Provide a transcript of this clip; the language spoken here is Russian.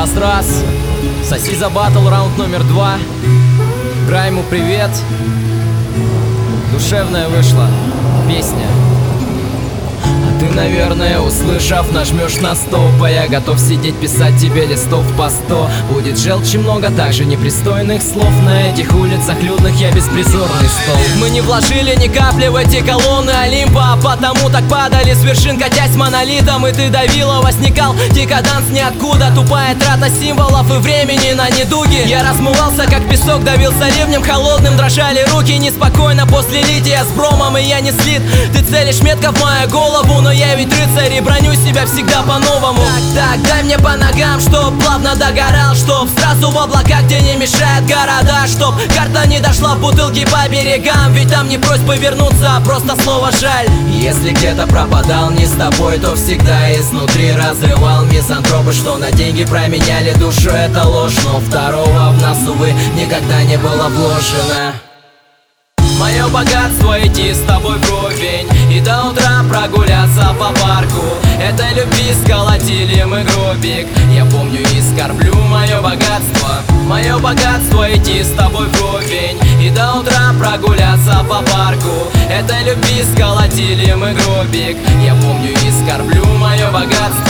Раз-раз, соси за батл, раунд номер 2. Грайму привет. Душевная вышла песня. Ты, наверное, услышав, нажмешь на стоп, а я готов сидеть, писать тебе листов по 100. Будет желчи много, также непристойных слов. На этих улицах людных я беспризорный стол. Мы не вложили ни капли в эти колонны Олимпа, а потому так падали с вершин, катясь монолитом. И ты давила, возникал декаданс ниоткуда. Тупая трата символов и времени на недуги. Я размывался, как песок, давился ливнем холодным. Дрожали руки неспокойно после лития с бромом. И я не слит, ты целишь метко в мою голову, но я ведь рыцарь и броню себя всегда по-новому. Так, дай мне по ногам, чтоб плавно догорал, чтоб сразу в облака, где не мешают города, чтоб карта не дошла в бутылки по берегам. Ведь там не просьбы вернуться, а просто слово жаль. Если где-то пропадал не с тобой, то всегда изнутри разрывал мизантропы, что на деньги променяли душу, это ложь. Но второго в нас, увы, никогда не было вложено. Мое богатство идти с тобой вровень и до утра прогуляться по парку. Этой любви сколотили мы гробик, я помню и скорблю мое богатство. Мое богатство идти с тобой вровень и до утра прогуляться по парку. Этой любви сколотили мы гробик, я помню и скорблю мое богатство.